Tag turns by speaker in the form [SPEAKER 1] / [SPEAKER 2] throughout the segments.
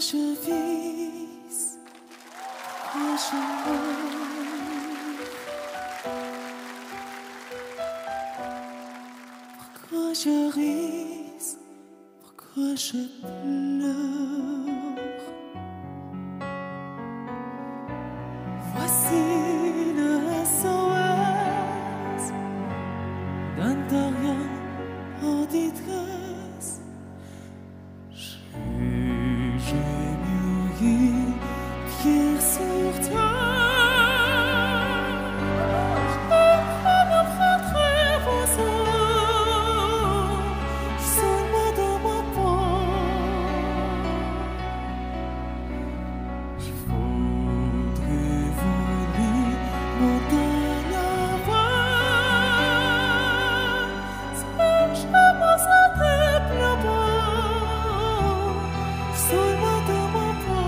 [SPEAKER 1] je vis, pourquoi je meurs, pourquoi je ris, pourquoi je pleure. Voici le SOS d'un rien en détresse. J'ai mûri pierre sur terre. Je m'apprendrai vos âmes, seulement dans ma peau. Il faudrait voler montagne avance. Je me sentais plus beau, seulement dans ma peau.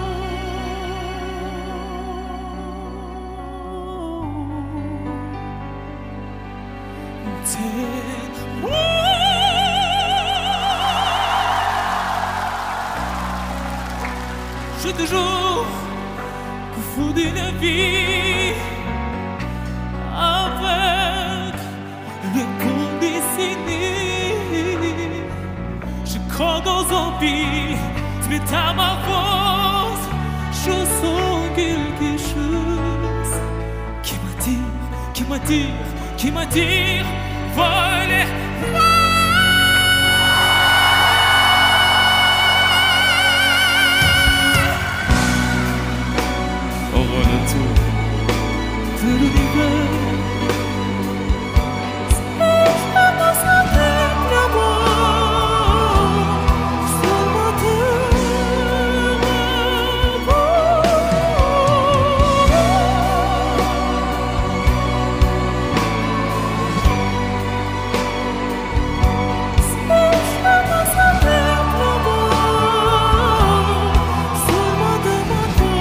[SPEAKER 1] Je toujours fou d'une vie avec le condescendé. Je crois aux zombies, mais à ma force, je sens quelque chose qui m'attire, voler. Au retour de l'univers, je me sentais plus beau, seulement de ma peau. Je me sentais plus beau, seulement de ma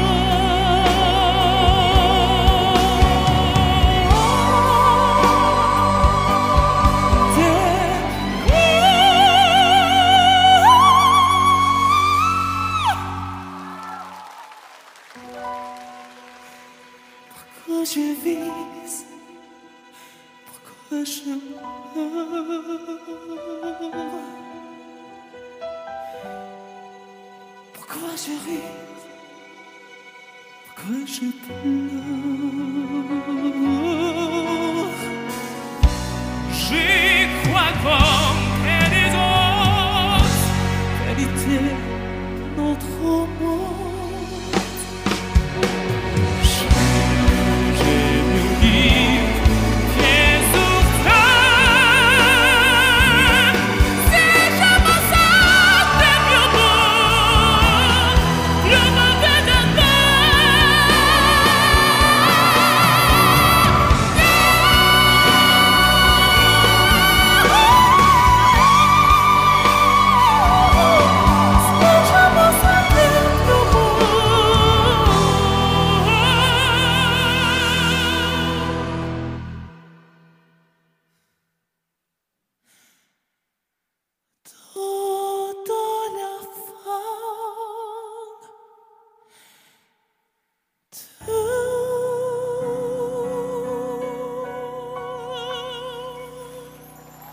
[SPEAKER 1] pourquoi je vis, pourquoi je meurs, pourquoi je ris, pourquoi je pleure. J'y crois comme et les autres, vérité, notre mort.